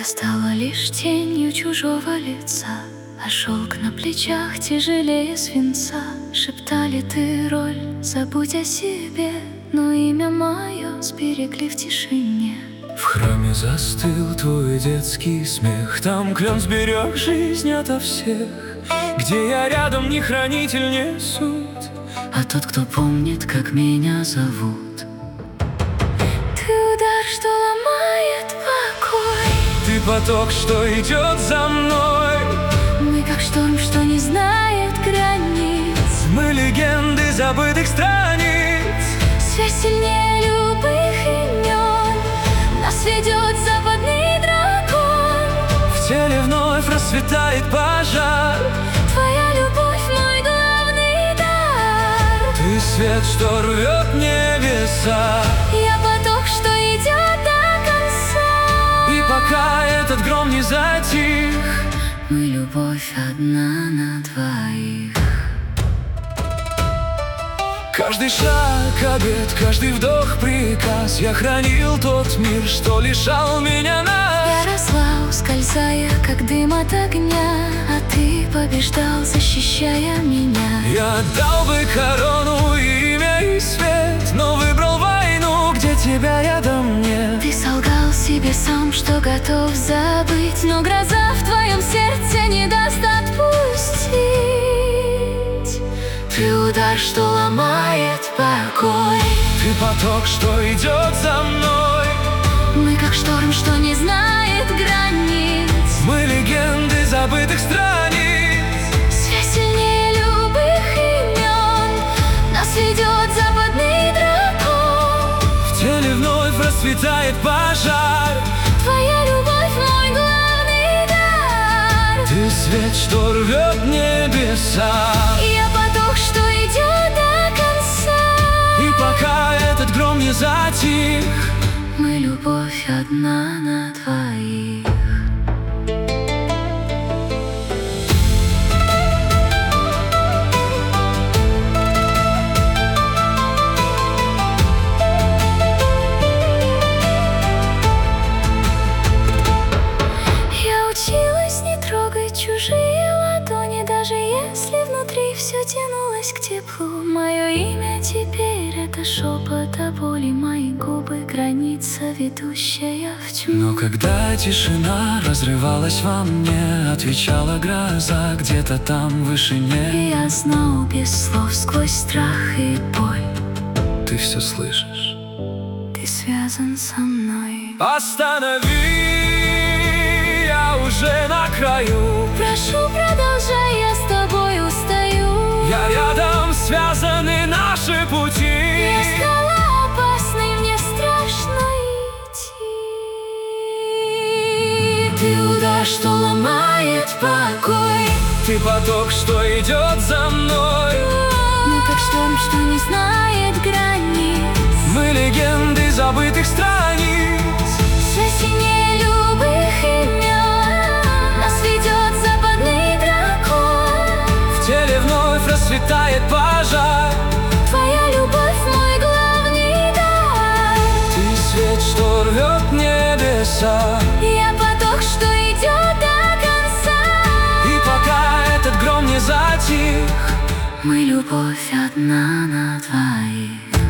стала лишь тенью чужого лица, а шелк на плечах тяжелее свинца. Шептали: ты роль, забудь о себе, но имя мое сберегли в тишине. В храме застыл твой детский смех, там клен сберег жизнь ото всех. Где я рядом, не хранитель, не суд, а тот, кто помнит, как меня зовут. Ты удар, что ломает покой, ты поток, что идет за мной. Мы как шторм, что не знает границ. Мы легенды забытых страниц. Связь сильнее любых имен, нас ведет западный дракон. В теле вновь расцветает пожар. Твоя любовь — мой главный дар. Ты свет, что рвет небеса. Я поток, что идет до конца. И пока этот гром не затих, мы любовь одна на двоих. Каждый шаг — обет, каждый вдох — приказ. Я хранил тот мир, что лишал меня нас. Я росла, ускользая, как дым от огня, а ты побеждал, защищая меня. Я отдал бы корону, имя и свет, но выбрал войну, где тебя рядом нет. Ты солгал себе сам, что готов забыть, но гроза в твоем сердце не даст отпустить. Ты удар, что ломает покой. Ты поток, что идет за мной. Мы как шторм, что не знает границ. Мы легенды забытых страниц. Связь сильнее любых имен, нас ведет западный дракон. В теле вновь расцветает пожар. Твоя любовь — мой главный дар. Ты свет, что рвет небеса. Я поток, что идет до конца. И пока этот гром не затих, мы любовь одна на двоих. Я училась не трогать чужие ладони, даже если внутри все тянулось к теплу. Мое имя теперь — это шепот о боли, мои губы — граница, ведущая в тьму. но когда тишина разрывалась во мне, отвечала гроза где-то там в вышине. И я знал без слов, сквозь страх и боль, Ты все слышишь. ты связан со мной. Останови, я уже на краю. Прошу, продолжай, я с тобой устаю. Я рядом, связаны наши пути. Я скала опасной, мне страшно идти. Ты удар, что ломает покой. Ты поток, что идет за мной. Мы как шторм, что не знает границ. Мы легенды забытых страниц. Связь сильнее любых имен, нас ведет западный дракон. В теле вновь расцветает пожар. Твоя любовь — мой главный дар. Ты свет, что рвет небеса. Я поток, что идет до конца. И пока этот гром не затих, мы любовь одна на двоих.